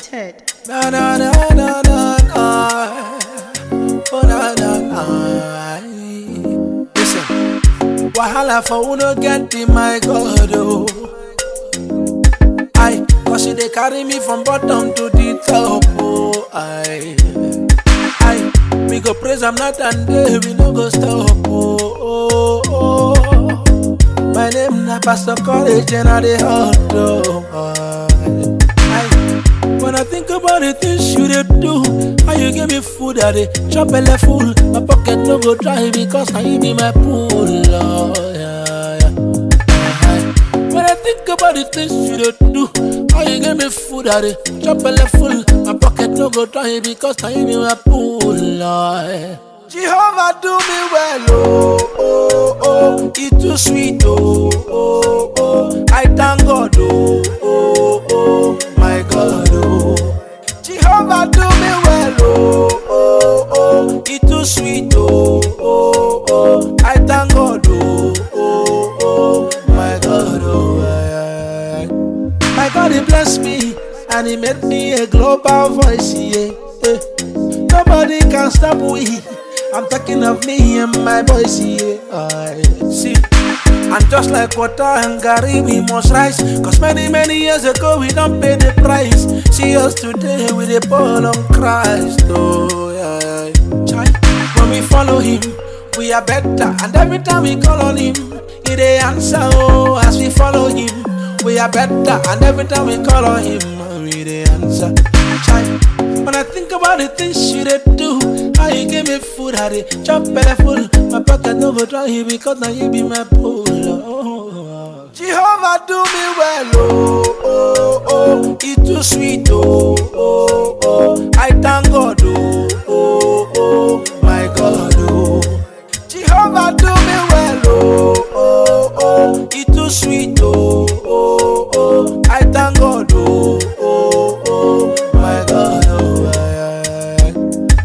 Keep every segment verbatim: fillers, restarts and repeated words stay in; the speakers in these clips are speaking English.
Anointed. Na na na na na na. Oh na na na. Listen, wahala for who no get in my God oh. I, cause she dey carry me from bottom to the top oh. I, I, we go praise am night and day, we no go stop oh. Oh, oh. My name na Pastor Courage and I dey hot oh. When I think about the things you dey do, how you give me food I dey chop belle full. My pocket no go dry because now you be my pool. Oh, yeah, yeah. When I think about the things you dey do, how you give me food I dey chop belle full. My pocket no go dry because now you be my pool. Oh, yeah. Jehovah do me well, oh, oh, oh, it too sweet, oh, oh, oh, I thank God, oh, oh, oh, my God, oh, Jehovah do me well, oh, oh, oh, it too sweet, oh, oh, oh, I thank God, oh, oh, oh, my God, oh, aye, aye, aye. My God, He blessed me, and He made me a global voice, yeah, yeah. Nobody can stop me. I'm talking of me and my boys, yeah. I see. And just like water and Gary, we must rise. Cause many, many years ago, we don't pay the price. See us today with a ball on Christ. Oh, yeah. When we follow Him, we are better. And every time we call on Him, He dey answer. Oh, as we follow Him, we are better. And every time we call on Him, we dey answer. When I think about the things you dey do, how you give me food, how they chop belly full. My pocket no go dry because now you be my pool. Oh. Jehovah do me well, oh, oh, oh, it too sweet, oh, oh, oh, I thank God, oh, oh, oh, my God, oh. Jehovah do me well, oh, oh, oh, it too sweet, oh, oh, oh, I thank God, oh, oh, oh, my God, oh, aye, aye.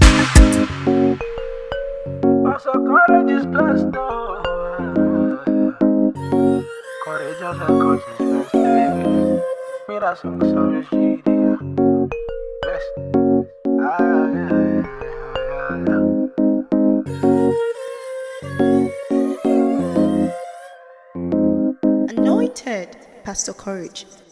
Pastor Courage is blessed, oh. Courageous and conscious, baby. Me that song, sorry, G D. Blessed. Aye, aye, aye, aye, aye. Anointed. Pastor Courage.